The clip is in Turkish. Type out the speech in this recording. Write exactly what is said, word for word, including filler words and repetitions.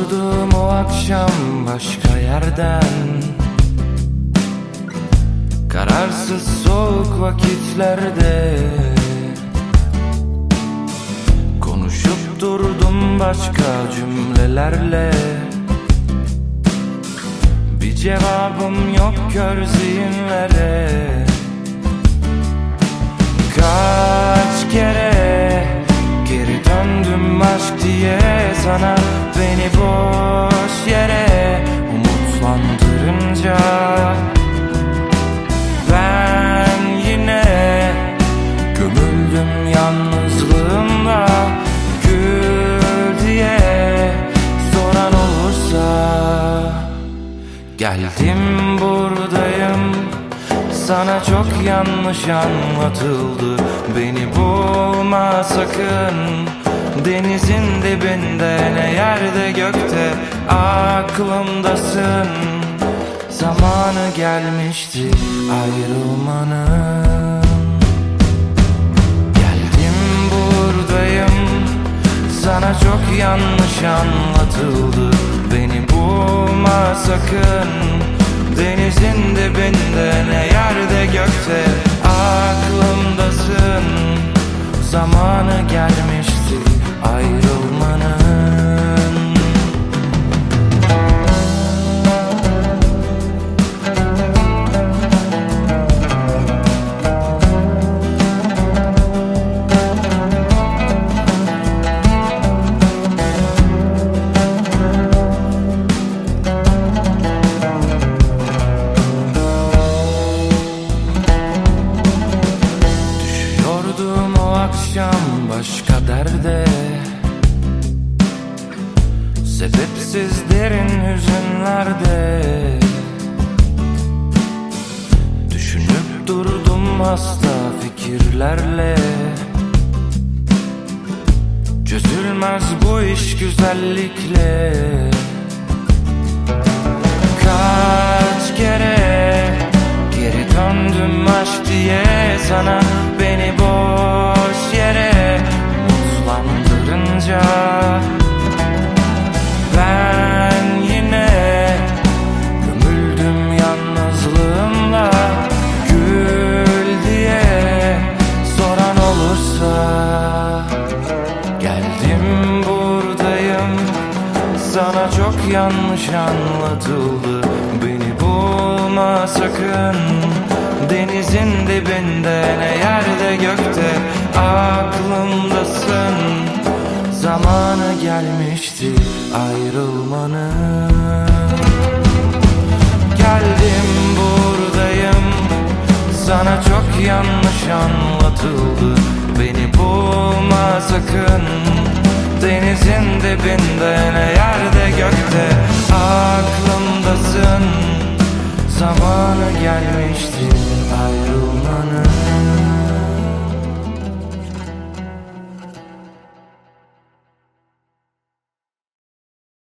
Düşüyordum o akşam başka yerden, kararsız soğuk vakitlerde. Konuşup durdum başka cümlelerle, bir cevabım yok kör zihinlere. Kaç kere geri döndüm aşk diye sana, beni boş yere umutlandırınca. Ben yine gömüldüm yalnızlığımda, gül diye soran olursa. Geldim buradayım, sana çok yanlış anlatıldı. Beni bulma sakın, denizin dibinde ne yerde gökte aklımdasın. Zamanı gelmişti ayrılmanın. Geldim buradayım, sana çok yanlış anlatıldı. Beni bulma sakın, denizin dibinde ne yerde gökte aklımdasın. Zamanı gelmişti ayrılmanın. Akşam başka derde, sebepsiz derin hüzünlerde. Düşünüp durdum hasta fikirlerle, çözülmez bu iş güzellikle. Kaç kere geri döndüm aşk diye sana, beni boş yere umutlandırınca. Ben yine gömüldüm yalnızlığımla, gül diye soran olursa. Geldim buradayım, sana çok yanlış anlatıldı. Beni bulma sakın, denizin dibinde ne yerde gökte aklımdasın. Zamanı gelmişti ayrılmanın. Geldim buradayım, sana çok yanlış anlatıldı. Beni bulma sakın, denizin dibinde ne yerde gökte aklımdasın. Zamanı gelmişti ayrılmanın.